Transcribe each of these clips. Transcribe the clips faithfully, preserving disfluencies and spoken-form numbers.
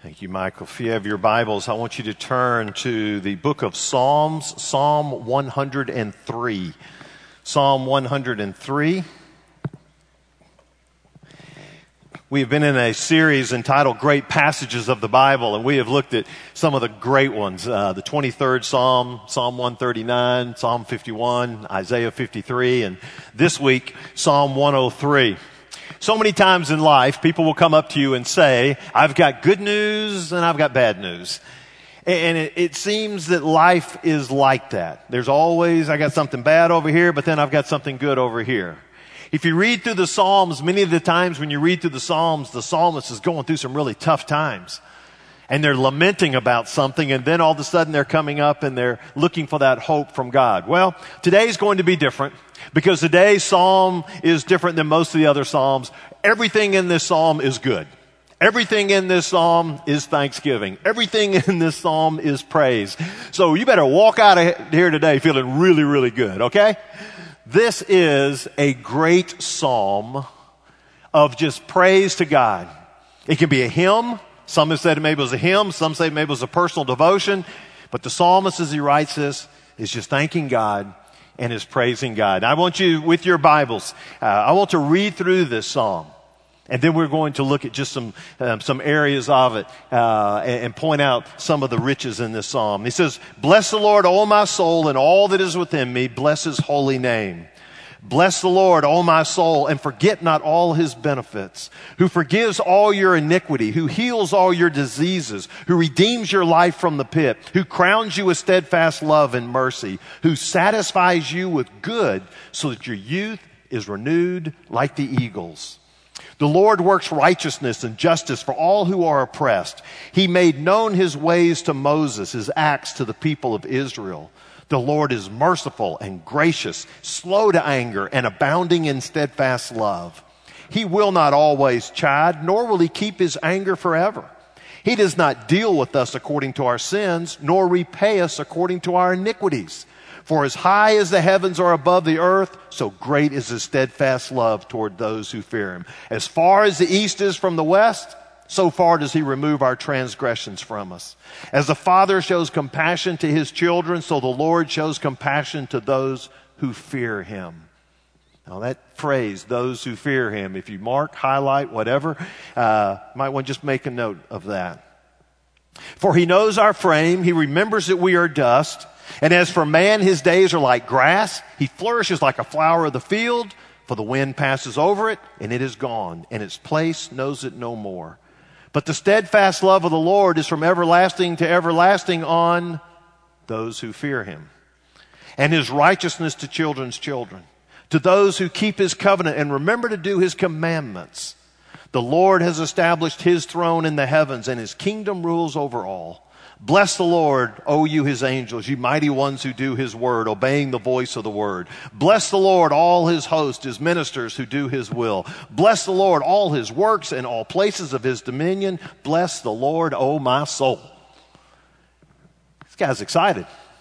Thank you, Michael. If you have your Bibles, I want you to turn to the book of Psalms, Psalm one hundred three. Psalm one hundred three. We have been in a series entitled Great Passages of the Bible, and we have looked at some of the great ones. Uh, the twenty-third Psalm, Psalm one thirty-nine, Psalm fifty-one, Isaiah fifty-three, and this week, Psalm one oh three. So many times in life, people will come up to you and say, I've got good news and I've got bad news. And it, it seems that life is like that. There's always, I got something bad over here, but then I've got something good over here. If you read through the Psalms, many of the times when you read through the Psalms, the psalmist is going through some really tough times. And they're lamenting about something, and then all of a sudden they're coming up and they're looking for that hope from God. Well, today's going to be different because today's psalm is different than most of the other psalms. Everything in this psalm is good. Everything in this psalm is thanksgiving. Everything in this psalm is praise. So you better walk out of here today feeling really, really good, okay? This is a great psalm of just praise to God. It can be a hymn. Some have said maybe it was a hymn. Some say maybe it was a personal devotion. But the psalmist, as he writes this, is just thanking God and is praising God. I want you, with your Bibles, uh, I want to read through this psalm. And then we're going to look at just some um, some areas of it uh, and, and point out some of the riches in this psalm. He says, "Bless the Lord, O my soul, and all that is within me. Bless his holy name. Bless the Lord, O my soul, and forget not all his benefits, who forgives all your iniquity, who heals all your diseases, who redeems your life from the pit, who crowns you with steadfast love and mercy, who satisfies you with good so that your youth is renewed like the eagles. The Lord works righteousness and justice for all who are oppressed. He made known his ways to Moses, his acts to the people of Israel. The Lord is merciful and gracious, slow to anger, and abounding in steadfast love. He will not always chide, nor will he keep his anger forever. He does not deal with us according to our sins, nor repay us according to our iniquities. For as high as the heavens are above the earth, so great is his steadfast love toward those who fear him. As far as the east is from the west, so far does he remove our transgressions from us. As the Father shows compassion to his children, so the Lord shows compassion to those who fear him." Now that phrase, those who fear him, if you mark, highlight, whatever, uh, might want to just make a note of that. "For he knows our frame, he remembers that we are dust. And as for man, his days are like grass. He flourishes like a flower of the field, for the wind passes over it, and it is gone, and its place knows it no more. But the steadfast love of the Lord is from everlasting to everlasting on those who fear him, and his righteousness to children's children, to those who keep his covenant and remember to do his commandments. The Lord has established his throne in the heavens, and his kingdom rules over all. Bless the Lord, O you his angels, you mighty ones who do his word, obeying the voice of the word. Bless the Lord, all his host, his ministers who do his will. Bless the Lord, all his works and all places of his dominion. Bless the Lord, O my soul." This guy's excited.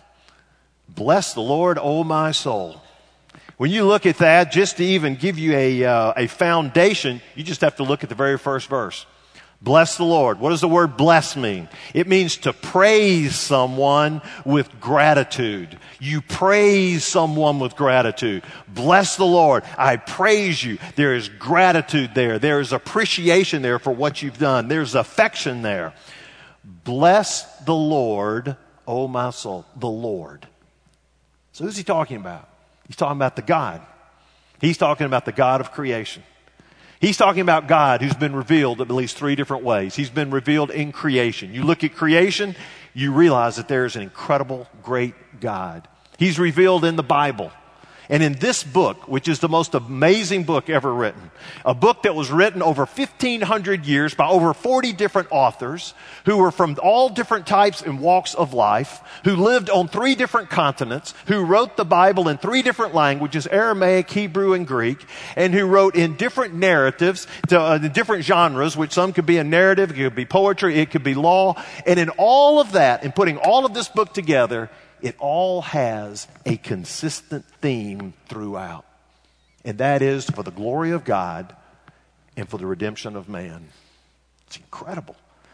Bless the Lord, O my soul. When you look at that, just to even give you a, uh, a foundation, you just have to look at the very first verse. Bless the Lord. What does the word bless mean? It means to praise someone with gratitude. You praise someone with gratitude. Bless the Lord. I praise you. There is gratitude there. There is appreciation there for what you've done. There's affection there. Bless the Lord, O my soul. The Lord. So who's he talking about? He's talking about the God. He's talking about the God of creation. He's talking about God who's been revealed in at least three different ways. He's been revealed in creation. You look at creation, you realize that there is an incredible, great God. He's revealed in the Bible. And in this book, which is the most amazing book ever written, a book that was written over fifteen hundred years by over forty different authors who were from all different types and walks of life, who lived on three different continents, who wrote the Bible in three different languages, Aramaic, Hebrew, and Greek, and who wrote in different narratives, to, uh, in different genres, which some could be a narrative, it could be poetry, it could be law. And in all of that, in putting all of this book together, it all has a consistent theme throughout. And that is for the glory of God and for the redemption of man. It's incredible.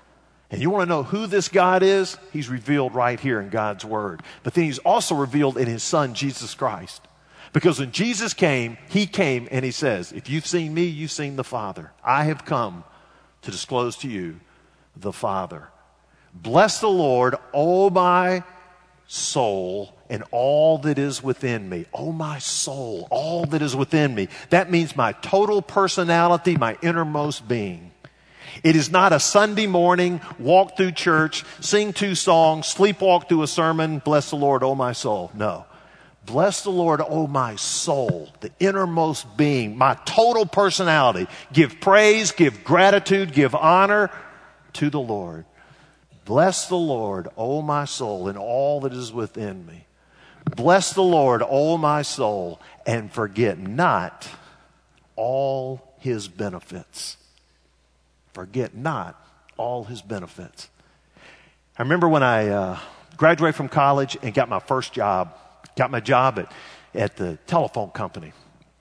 And you want to know who this God is? He's revealed right here in God's Word. But then he's also revealed in his Son, Jesus Christ. Because when Jesus came, he came and he says, if you've seen me, you've seen the Father. I have come to disclose to you the Father. Bless the Lord, O my soul, and all that is within me. Oh, my soul, all that is within me. That means my total personality, my innermost being. It is not a Sunday morning, walk through church, sing two songs, sleepwalk through a sermon, bless the Lord, oh my soul. No. Bless the Lord, oh my soul, the innermost being, my total personality. Give praise, give gratitude, give honor to the Lord. Bless the Lord, O my soul, and all that is within me. Bless the Lord, O my soul, and forget not all his benefits. Forget not all his benefits. I remember when I uh, graduated from college and got my first job, got my job at, at the telephone company.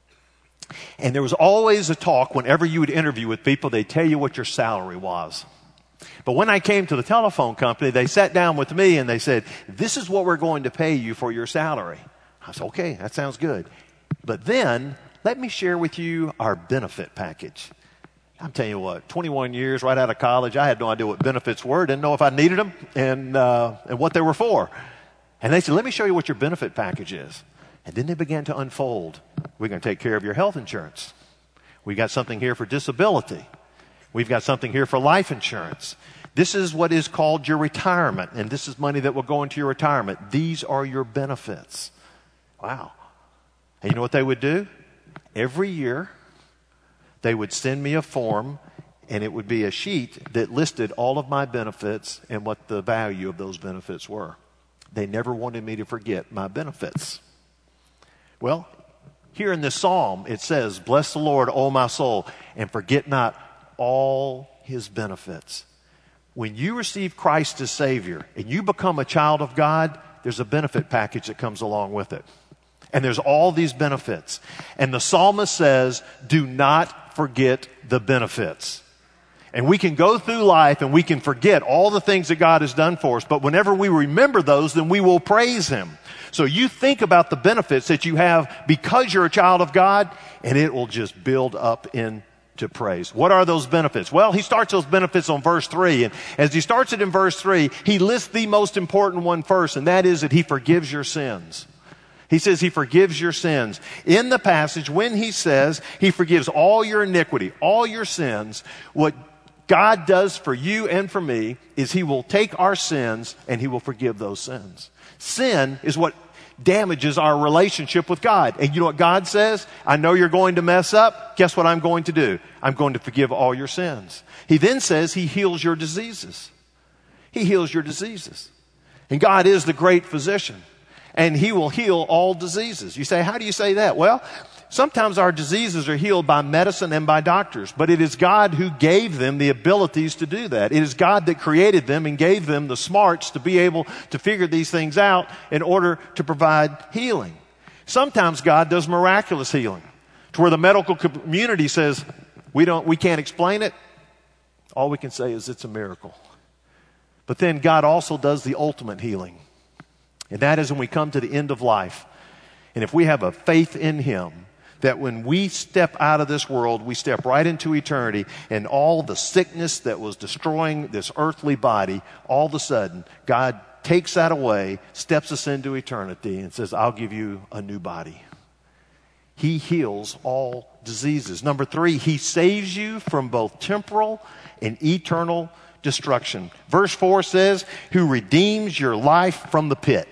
And there was always a talk whenever you would interview with people, they'd tell you what your salary was. But when I came to the telephone company, they sat down with me and they said, this is what we're going to pay you for your salary. I said, okay, that sounds good. But then let me share with you our benefit package. I'm telling you what, twenty-one years right out of college, I had no idea what benefits were, didn't know if I needed them and, uh, and what they were for. And they said, let me show you what your benefit package is. And then they began to unfold. We're going to take care of your health insurance. We got something here for disability. We've got something here for life insurance. This is what is called your retirement, and this is money that will go into your retirement. These are your benefits. Wow. And you know what they would do? Every year, they would send me a form, and it would be a sheet that listed all of my benefits and what the value of those benefits were. They never wanted me to forget my benefits. Well, here in this psalm, it says, bless the Lord, O my soul, and forget not all his benefits. When you receive Christ as Savior and you become a child of God, there's a benefit package that comes along with it. And there's all these benefits. And the psalmist says, do not forget the benefits. And we can go through life and we can forget all the things that God has done for us. But whenever we remember those, then we will praise him. So you think about the benefits that you have because you're a child of God, and it will just build up into praise. What are those benefits? Well, he starts those benefits on verse three. And as he starts it in verse three, he lists the most important one first, and that is that he forgives your sins. He says he forgives your sins. In the passage, when he says he forgives all your iniquity, all your sins, what God does for you and for me is he will take our sins and he will forgive those sins. Sin is what damages our relationship with God. And you know what God says? I know you're going to mess up. Guess what I'm going to do? I'm going to forgive all your sins. He then says he heals your diseases. He heals your diseases. And God is the great physician. And he will heal all diseases. You say, how do you say that? Well, sometimes our diseases are healed by medicine and by doctors, but it is God who gave them the abilities to do that. It is God that created them and gave them the smarts to be able to figure these things out in order to provide healing. Sometimes God does miraculous healing to where the medical community says, we don't, we can't explain it. All we can say is it's a miracle. But then God also does the ultimate healing. And that is when we come to the end of life. And if we have a faith in him, that when we step out of this world, we step right into eternity, and all the sickness that was destroying this earthly body, all of a sudden, God takes that away, steps us into eternity, and says, I'll give you a new body. He heals all diseases. Number three, he saves you from both temporal and eternal destruction. Verse four says, who redeems your life from the pit.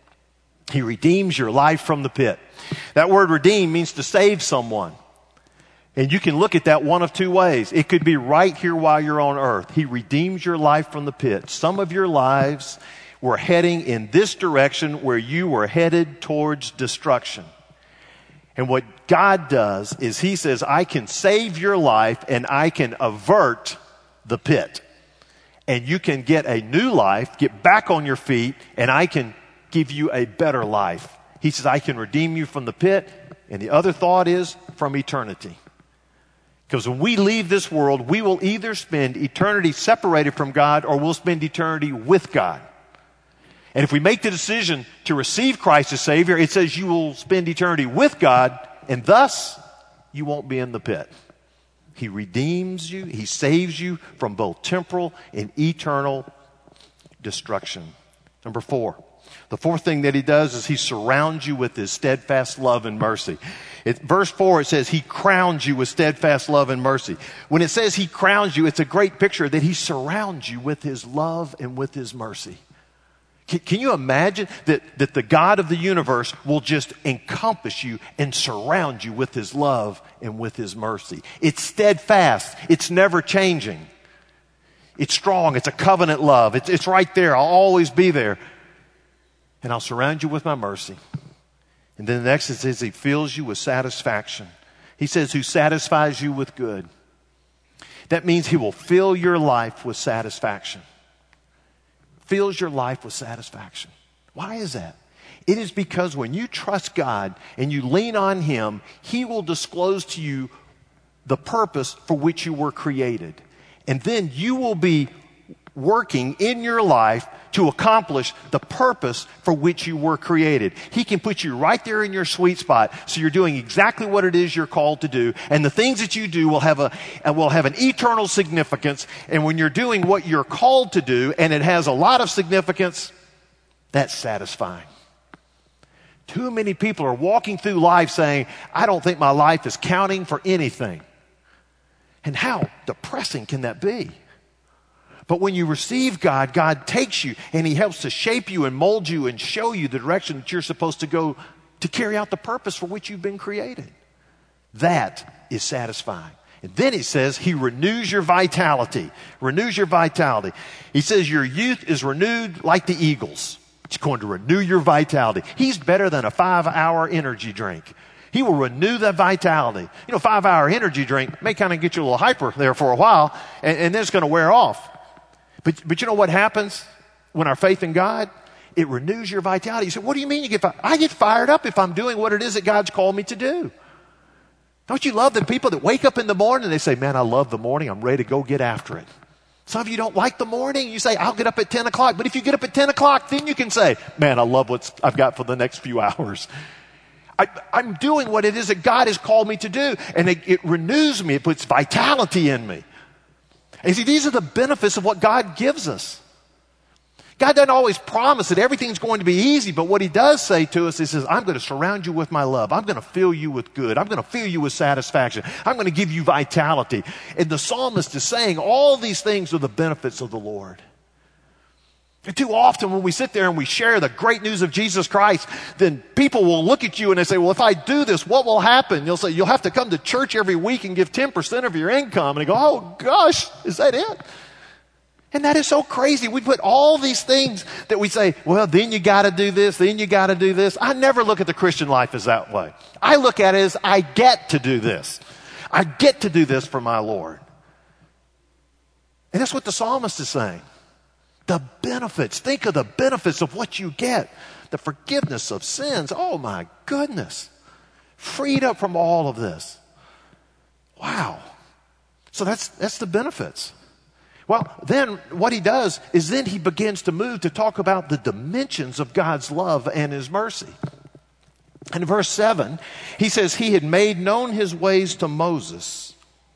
He redeems your life from the pit. That word redeem means to save someone. And you can look at that one of two ways. It could be right here while you're on earth. He redeems your life from the pit. Some of your lives were heading in this direction where you were headed towards destruction. And what God does is he says, I can save your life and I can avert the pit. And you can get a new life, get back on your feet, and I can give you a better life. He says, I can redeem you from the pit. And the other thought is from eternity. Because when we leave this world, we will either spend eternity separated from God or we'll spend eternity with God. And if we make the decision to receive Christ as Savior, it says you will spend eternity with God, and thus you won't be in the pit. He redeems you. He saves you from both temporal and eternal destruction. Number four, the fourth thing that he does is he surrounds you with his steadfast love and mercy. It, verse four, it says he crowns you with steadfast love and mercy. When it says he crowns you, it's a great picture that he surrounds you with his love and with his mercy. Can, can you imagine that, that the God of the universe will just encompass you and surround you with his love and with his mercy? It's steadfast. It's never changing. It's strong. It's a covenant love. It's, it's right there. I'll always be there. And I'll surround you with my mercy. And then the next it says he fills you with satisfaction. He says who satisfies you with good. That means he will fill your life with satisfaction. Fills your life with satisfaction. Why is that? It is because when you trust God and you lean on him, he will disclose to you the purpose for which you were created. And then you will be working in your life to accomplish the purpose for which you were created. He can put you right there in your sweet spot, so you're doing exactly what it is you're called to do, and the things that you do will have a will have an eternal significance. And when you're doing what you're called to do, and it has a lot of significance, that's satisfying. Too many people are walking through life saying, I don't think my life is counting for anything. And how depressing can that be? But when you receive God, God takes you and he helps to shape you and mold you and show you the direction that you're supposed to go to carry out the purpose for which you've been created. That is satisfying. And then he says he renews your vitality. Renews your vitality. He says your youth is renewed like the eagles. It's going to renew your vitality. He's better than a five-hour energy drink. He will renew that vitality. You know, five-hour energy drink may kind of get you a little hyper there for a while, and, and then it's going to wear off. But, but you know what happens when our faith in God? It renews your vitality. You say, what do you mean you get fired? I get fired up if I'm doing what it is that God's called me to do. Don't you love the people that wake up in the morning and they say, man, I love the morning. I'm ready to go get after it. Some of you don't like the morning. You say, I'll get up at ten o'clock. But if you get up at ten o'clock, then you can say, man, I love what I've got for the next few hours. I, I'm doing what it is that God has called me to do. And it, it renews me. It puts vitality in me. And you see, these are the benefits of what God gives us. God doesn't always promise that everything's going to be easy, but what he does say to us, he says, I'm going to surround you with my love. I'm going to fill you with good. I'm going to fill you with satisfaction. I'm going to give you vitality. And the psalmist is saying all these things are the benefits of the Lord. And too often when we sit there and we share the great news of Jesus Christ, then people will look at you and they say, well, if I do this, what will happen? You'll say, you'll have to come to church every week and give ten percent of your income. And they go, oh gosh, is that it? And that is so crazy. We put all these things that we say, well, then you got to do this, then you got to do this. I never look at the Christian life as that way. I look at it as I get to do this. I get to do this for my Lord. And that's what the psalmist is saying. The benefits. Think of the benefits of what you get. The forgiveness of sins. Oh my goodness. Freed up from all of this. Wow. So that's, that's the benefits. Well, then what he does is then he begins to move to talk about the dimensions of God's love and his mercy. In verse seven, he says he had made known his ways to Moses,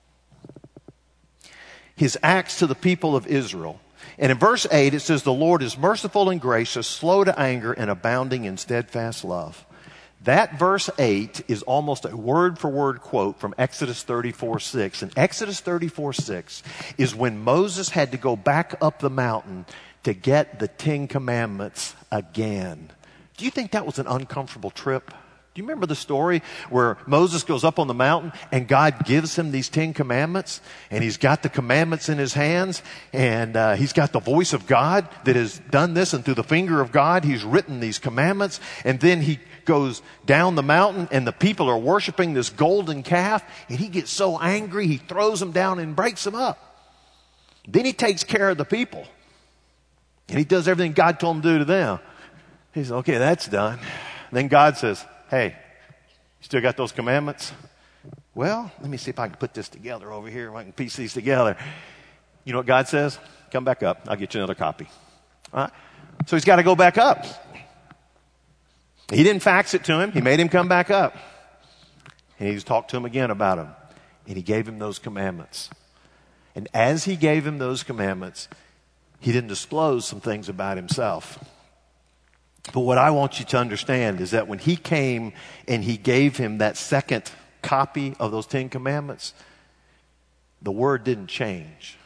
his acts to the people of Israel. And in verse eight, it says, the Lord is merciful and gracious, slow to anger, and abounding in steadfast love. That verse eight is almost a word-for-word quote from Exodus thirty-four six. And Exodus thirty-four six is when Moses had to go back up the mountain to get the Ten Commandments again. Do you think that was an uncomfortable trip? Do you remember the story where Moses goes up on the mountain and God gives him these Ten Commandments, and he's got the commandments in his hands, and uh, he's got the voice of God that has done this, and through the finger of God he's written these commandments, and then he goes down the mountain and the people are worshiping this golden calf, and he gets so angry he throws them down and breaks them up. Then he takes care of the people, and he does everything God told him to do to them. He says, okay, that's done. Then God says, hey, you still got those commandments? Well, let me see if I can put this together over here, if I can piece these together. You know what God says? Come back up. I'll get you another copy. All right? So he's got to go back up. He didn't fax it to him. He made him come back up. And he's talked to him again about him. And he gave him those commandments. And as he gave him those commandments, he didn't disclose some things about himself. But what I want you to understand is that when he came and he gave him that second copy of those Ten Commandments, the word didn't change.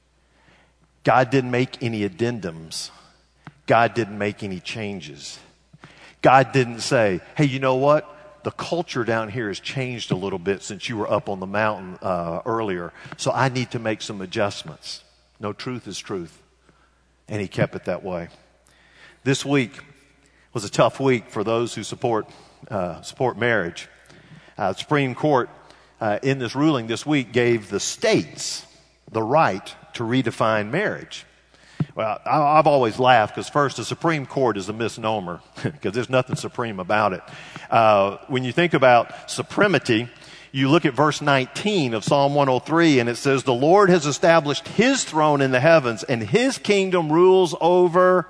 God didn't make any addendums. God didn't make any changes. God didn't say, hey, you know what? The culture down here has changed a little bit since you were up on the mountain uh, earlier, so I need to make some adjustments. No, truth is truth. And he kept it that way. This week was a tough week for those who support uh, support marriage. Uh, Supreme Court, uh, in this ruling this week, gave the states the right to redefine marriage. Well, I, I've always laughed because first, the Supreme Court is a misnomer because there's nothing supreme about it. Uh, when you think about supremacy, you look at verse nineteen of Psalm one oh three and it says, the Lord has established his throne in the heavens and his kingdom rules over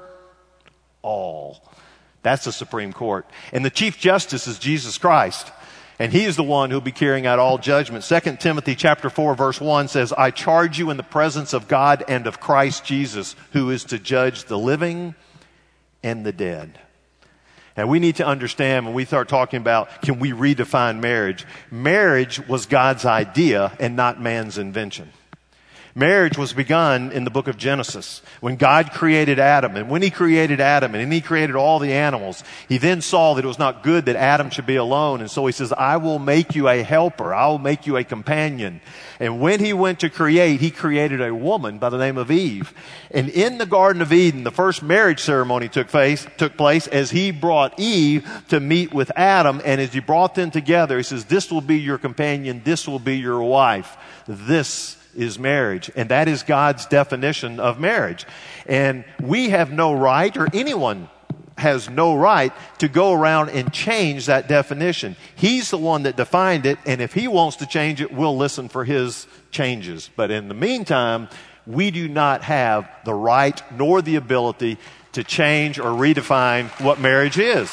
all. That's the Supreme Court. And the Chief Justice is Jesus Christ. And he is the one who'll be carrying out all judgment. Second Timothy chapter four verse one says, I charge you in the presence of God and of Christ Jesus, who is to judge the living and the dead. And we need to understand when we start talking about, can we redefine marriage? Marriage was God's idea and not man's invention. Marriage was begun in the book of Genesis when God created Adam. And when he created Adam and he created all the animals, he then saw that it was not good that Adam should be alone. And so he says, I will make you a helper. I will make you a companion. And when he went to create, he created a woman by the name of Eve. And in the Garden of Eden, the first marriage ceremony took place, took place as he brought Eve to meet with Adam. And as he brought them together, he says, this will be your companion. This will be your wife. This is marriage. And that is God's definition of marriage. And we have no right, or anyone has no right, to go around and change that definition. He's the one that defined it, and if he wants to change it, we'll listen for his changes. But in the meantime, we do not have the right nor the ability to change or redefine what marriage is.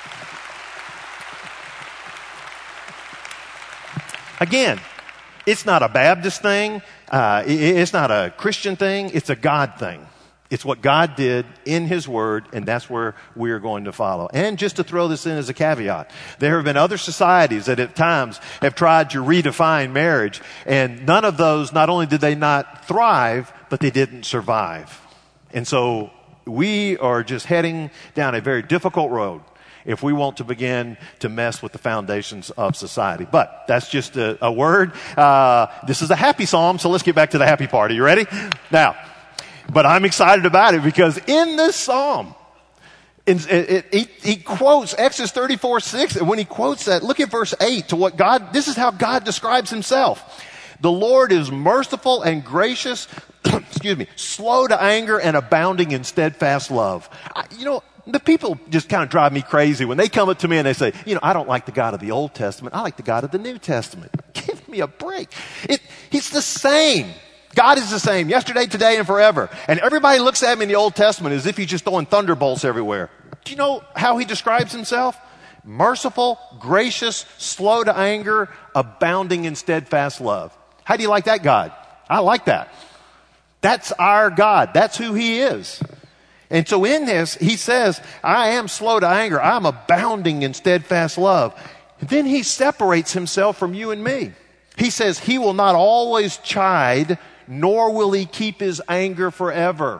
Again, it's not a Baptist thing. Uh, it's not a Christian thing. It's a God thing. It's what God did in his word, and that's where we are going to follow. And just to throw this in as a caveat, there have been other societies that at times have tried to redefine marriage, and none of those, not only did they not thrive, but they didn't survive. And so we are just heading down a very difficult road if we want to begin to mess with the foundations of society. But that's just a, a word. Uh, this is a happy psalm, so let's get back to the happy part. Are you ready? Now, but I'm excited about it because in this psalm, in, it, it, he, he quotes Exodus thirty-four six, and when he quotes that, look at verse eight to what God, this is how God describes himself. The Lord is merciful and gracious, excuse me, slow to anger and abounding in steadfast love. I, you know, the people just kind of drive me crazy when they come up to me and they say, you know, I don't like the God of the Old Testament. I like the God of the New Testament. Give me a break. It, it's the same. God is the same yesterday, today, and forever. And everybody looks at him in the Old Testament as if he's just throwing thunderbolts everywhere. Do you know how he describes himself? Merciful, gracious, slow to anger, abounding in steadfast love. How do you like that God? I like that. That's our God. That's who he is. And so in this, he says, I am slow to anger. I'm abounding in steadfast love. Then he separates himself from you and me. He says he will not always chide, nor will he keep his anger forever.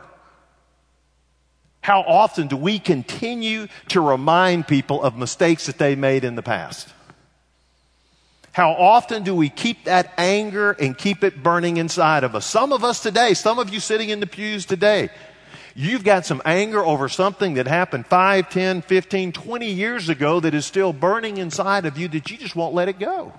How often do we continue to remind people of mistakes that they made in the past? How often do we keep that anger and keep it burning inside of us? Some of us today, some of you sitting in the pews today, you've got some anger over something that happened five, ten, fifteen, twenty years ago that is still burning inside of you that you just won't let it go.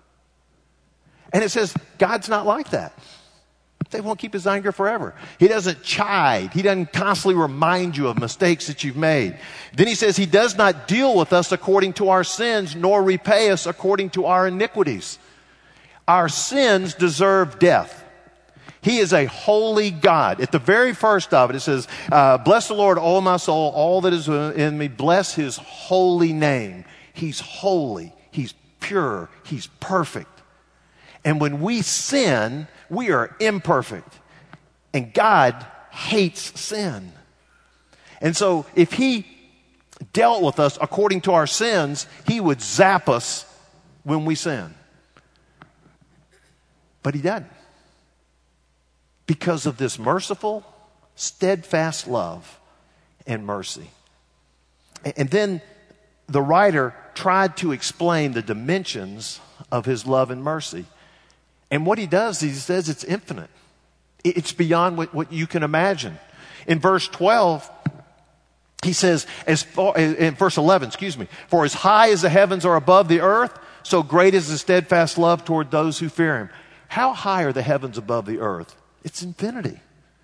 And it says God's not like that. They won't keep his anger forever. He doesn't chide. He doesn't constantly remind you of mistakes that you've made. Then he says he does not deal with us according to our sins, nor repay us according to our iniquities. our sins deserve death. He is a holy God. At the very first of it, it says, uh, bless the Lord, O my soul, all that is in me. Bless his holy name. He's holy. He's pure. He's perfect. And when we sin, we are imperfect. And God hates sin. And so if he dealt with us according to our sins, he would zap us when we sin. But he doesn't. Because of this merciful, steadfast love and mercy. And then the writer tried to explain the dimensions of his love and mercy. And what he does is he says it's infinite. It's beyond what, what you can imagine. In verse twelve, he says, as far, in verse eleven, excuse me, for as high as the heavens are above the earth, so great is the steadfast love toward those who fear him. How high are the heavens above the earth? It's infinity.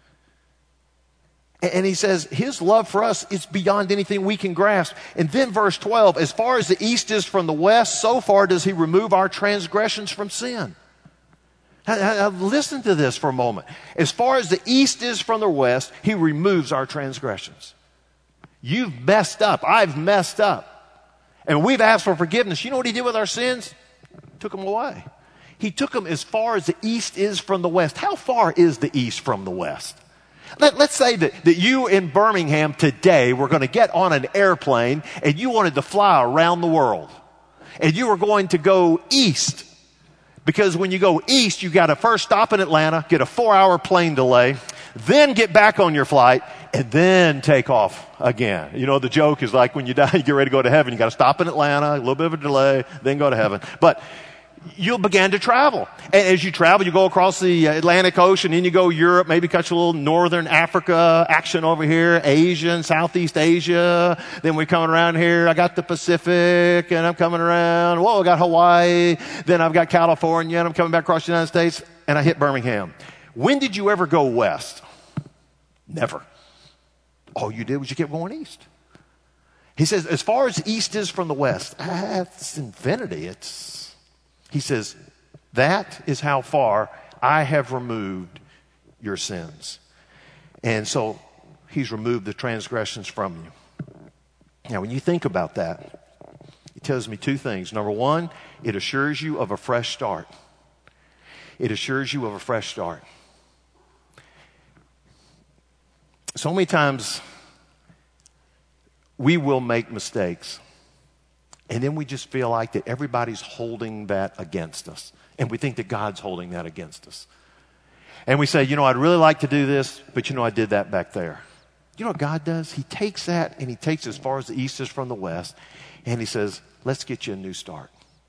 And he says his love for us is beyond anything we can grasp. And then verse twelve, as far as the east is from the west, so far does he remove our transgressions from sin. Now, now, listen to this for a moment. As far as the east is from the west, he removes our transgressions. You've messed up. I've messed up. And we've asked for forgiveness. You know what he did with our sins? Took them away. He took them as far as the east is from the west. How far is the east from the west? Let, let's say that, that you in Birmingham today were going to get on an airplane and you wanted to fly around the world. And you were going to go east. Because when you go east, you got to first stop in Atlanta, get a four-hour plane delay, then get back on your flight, and then take off again. You know, the joke is like when you die, you get ready to go to heaven, you got to stop in Atlanta, a little bit of a delay, then go to heaven. But you'll begin to travel. And as you travel, you go across the Atlantic Ocean, then you go Europe, maybe catch a little northern Africa action over here, Asia and Southeast Asia. Then we're coming around here. I got the Pacific, and I'm coming around. Whoa, I got Hawaii. Then I've got California, and I'm coming back across the United States, and I hit Birmingham. When did you ever go west? Never. All you did was you kept going east. He says, as far as east is from the west, that's infinity. It's He says, that is how far I have removed your sins. And so he's removed the transgressions from you. Now, when you think about that, it tells me two things. Number one, it assures you of a fresh start. It assures you of a fresh start. So many times we will make mistakes. And then we just feel like that everybody's holding that against us. And we think that God's holding that against us. And we say, you know, I'd really like to do this, but you know, I did that back there. You know what God does? He takes that and he takes as far as the east is from the west. And he says, let's get you a new start.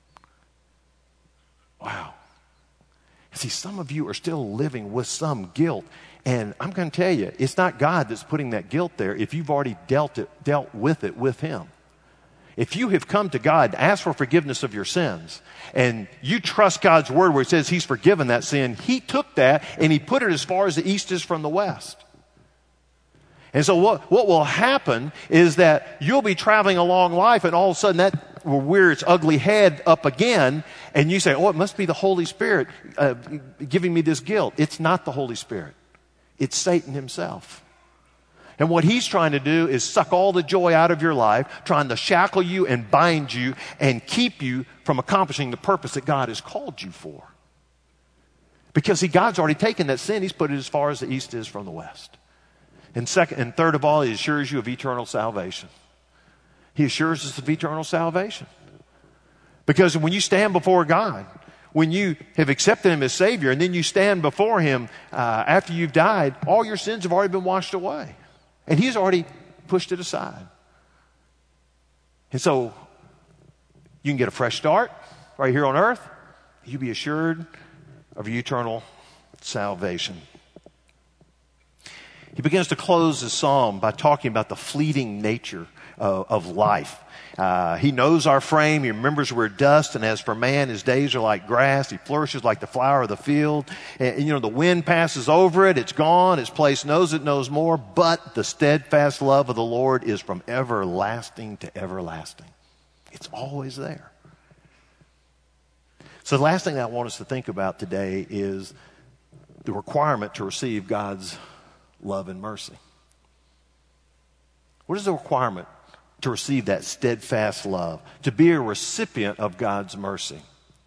Wow. See, some of you are still living with some guilt. And I'm going to tell you, it's not God that's putting that guilt there if you've already dealt it, dealt with it with him. If you have come to God, ask for forgiveness of your sins, and you trust God's word where it says he's forgiven that sin, he took that and he put it as far as the east is from the west. And so what, what will happen is that you'll be traveling along life and all of a sudden that will rear its ugly head up again, and you say, oh, it must be the Holy Spirit uh, giving me this guilt. It's not the Holy Spirit. It's Satan himself. And what he's trying to do is suck all the joy out of your life, trying to shackle you and bind you and keep you from accomplishing the purpose that God has called you for. Because see, God's already taken that sin. He's put it as far as the east is from the west. And second and third of all, he assures you of eternal salvation. He assures us of eternal salvation. Because when you stand before God, when you have accepted him as Savior, and then you stand before him uh, after you've died, all your sins have already been washed away. And he's already pushed it aside. And so you can get a fresh start right here on earth. You be assured of your eternal salvation. He begins to close his psalm by talking about the fleeting nature of, of life. Uh, he knows our frame. He remembers we're dust. And as for man, his days are like grass. He flourishes like the flower of the field. And, you know, the wind passes over it. It's gone. Its place knows it knows more. But the steadfast love of the Lord is from everlasting to everlasting. It's always there. So the last thing I want us to think about today is the requirement to receive God's love and mercy. What is the requirement to receive that steadfast love, to be a recipient of God's mercy?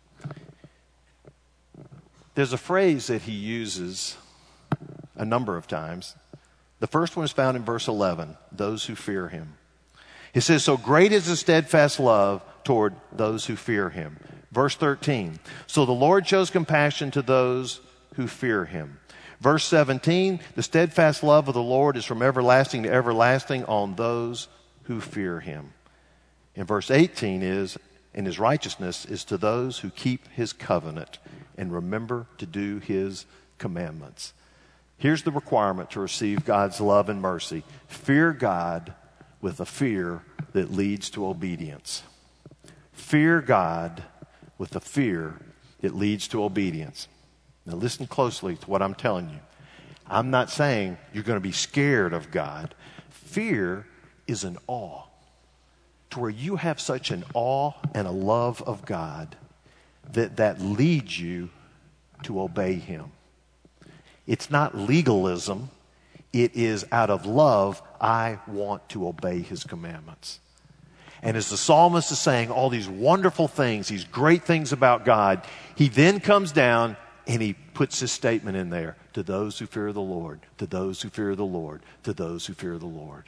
There's a phrase that he uses a number of times. The first one is found in verse eleven, those who fear him. He says, so great is the steadfast love toward those who fear him. Verse thirteen, so the Lord shows compassion to those who fear him. Verse seventeen, the steadfast love of the Lord is from everlasting to everlasting on those who fear him. And verse eighteen is, and his righteousness is to those who keep his covenant and remember to do his commandments. Here's the requirement to receive God's love and mercy. Fear God with a fear that leads to obedience. Fear God with a fear that leads to obedience. Now listen closely to what I'm telling you. I'm not saying you're going to be scared of God. Fear is an awe, to where you have such an awe and a love of God that that leads you to obey him. It's not legalism. It is out of love, I want to obey his commandments. And as the psalmist is saying all these wonderful things, these great things about God, he then comes down and he puts his statement in there. To those who fear the Lord, to those who fear the Lord, to those who fear the Lord.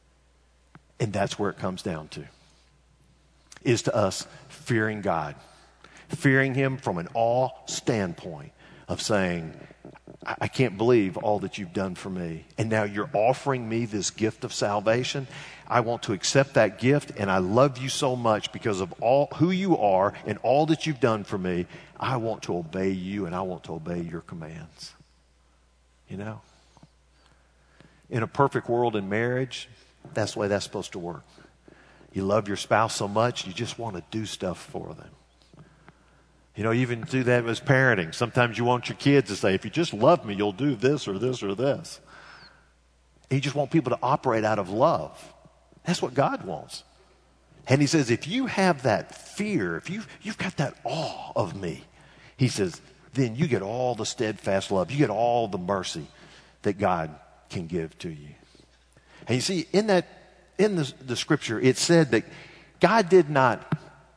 And that's where it comes down to. Is to us fearing God. Fearing him from an awe standpoint of saying, I, I can't believe all that you've done for me. And now you're offering me this gift of salvation. I want to accept that gift, and I love you so much because of all who you are and all that you've done for me. I want to obey you, and I want to obey your commands. You know? In a perfect world in marriage, that's the way that's supposed to work. You love your spouse so much, you just want to do stuff for them. You know, you even do that as parenting. Sometimes you want your kids to say, if you just love me, you'll do this or this or this. And you just want people to operate out of love. That's what God wants. And he says, if you have that fear, if you, you've got that awe of me, he says, then you get all the steadfast love. You get all the mercy that God can give to you. And you see, in that, in the, the scripture, it said that God did not,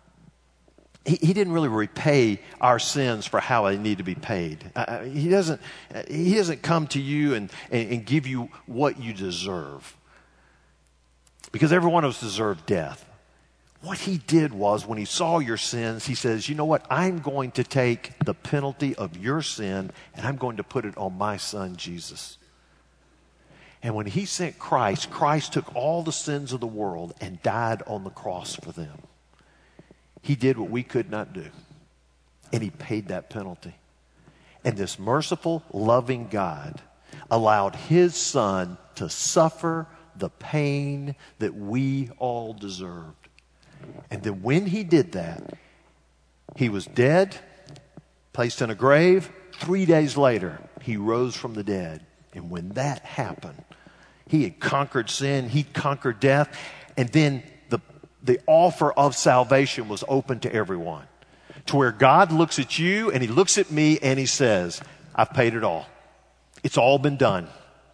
he, he didn't really repay our sins for how they need to be paid. Uh, he doesn't, he doesn't come to you and, and, and give you what you deserve. Because every one of us deserve death. What he did was, when he saw your sins, he says, you know what? I'm going to take the penalty of your sin and I'm going to put it on my son, Jesus. And when he sent Christ, Christ took all the sins of the world and died on the cross for them. He did what we could not do. And he paid that penalty. And this merciful, loving God allowed his son to suffer the pain that we all deserved. And then when he did that, he was dead, placed in a grave. Three days later, he rose from the dead. And when that happened, he had conquered sin, he'd conquered death, and then the, the offer of salvation was open to everyone. To where God looks at you and he looks at me and he says, I've paid it all. It's all been done.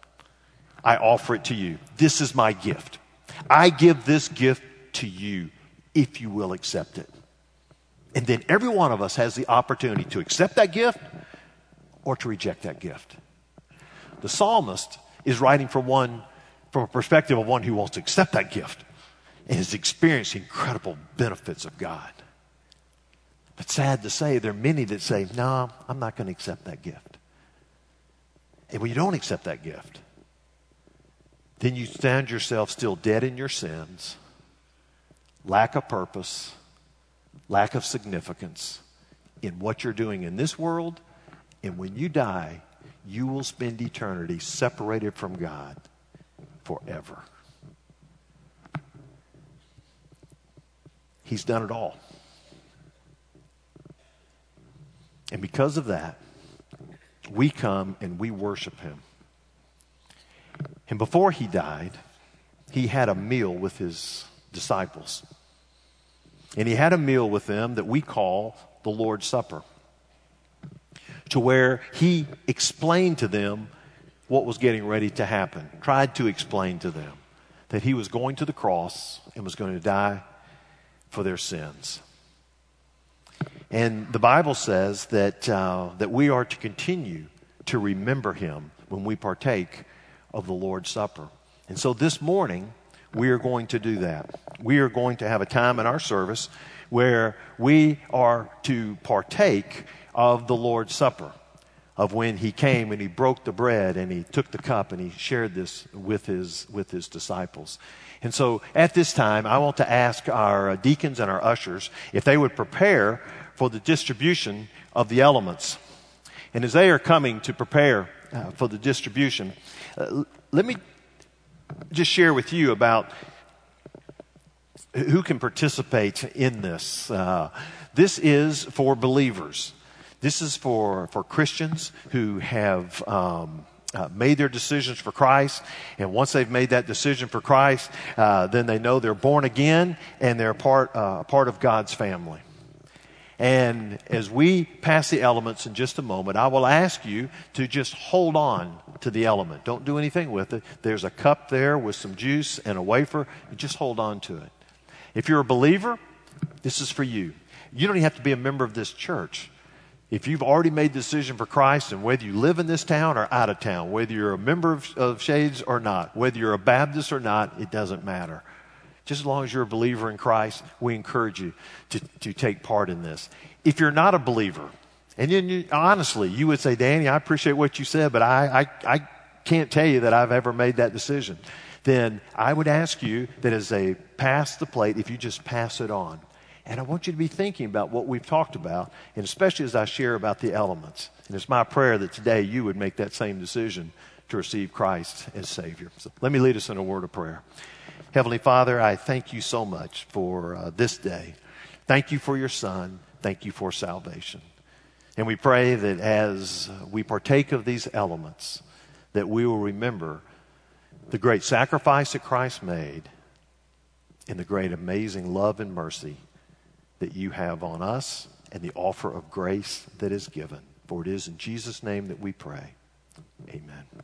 I offer it to you. This is my gift. I give this gift to you if you will accept it. And then every one of us has the opportunity to accept that gift or to reject that gift. The psalmist is writing from one, from a perspective of one who wants to accept that gift and has experienced incredible benefits of God. But sad to say, there are many that say, no, I'm not going to accept that gift. And when you don't accept that gift, then you find yourself still dead in your sins, lack of purpose, lack of significance in what you're doing in this world. And when you die, you will spend eternity separated from God forever. He's done it all. And because of that, we come and we worship him. And before he died, he had a meal with his disciples. And he had a meal with them that we call the Lord's Supper, to where he explained to them what was getting ready to happen, tried to explain to them that he was going to the cross and was going to die for their sins. And the Bible says that, uh, that we are to continue to remember him when we partake of the Lord's Supper. And so this morning, we are going to do that. We are going to have a time in our service where we are to partake of the Lord's Supper, of when he came and he broke the bread and he took the cup and he shared this with his, with his disciples. And so at this time, I want to ask our deacons and our ushers if they would prepare for the distribution of the elements. And as they are coming to prepare uh, for the distribution, uh, let me just share with you about who can participate in this. Uh, this is for believers. This is for, for Christians who have um, uh, made their decisions for Christ. And once they've made that decision for Christ, uh, then they know they're born again and they're part, uh, part of God's family. And as we pass the elements in just a moment, I will ask you to just hold on to the element. Don't do anything with it. There's a cup there with some juice and a wafer. Just hold on to it. If you're a believer, this is for you. You don't even have to be a member of this church. If you've already made the decision for Christ, and whether you live in this town or out of town, whether you're a member of, of Shades or not, whether you're a Baptist or not, it doesn't matter. Just as long as you're a believer in Christ, we encourage you to, to take part in this. If you're not a believer, and then you, honestly, you would say, Danny, I appreciate what you said, but I, I, I can't tell you that I've ever made that decision. Then I would ask you that as they pass the plate, if you just pass it on. And I want you to be thinking about what we've talked about, and especially as I share about the elements. And it's my prayer that today you would make that same decision to receive Christ as Savior. So let me lead us in a word of prayer. Heavenly Father, I thank you so much for uh, this day. Thank you for your Son. Thank you for salvation. And we pray that as we partake of these elements, that we will remember the great sacrifice that Christ made and the great amazing love and mercy that you have on us and the offer of grace that is given. For it is in Jesus' name that we pray. Amen.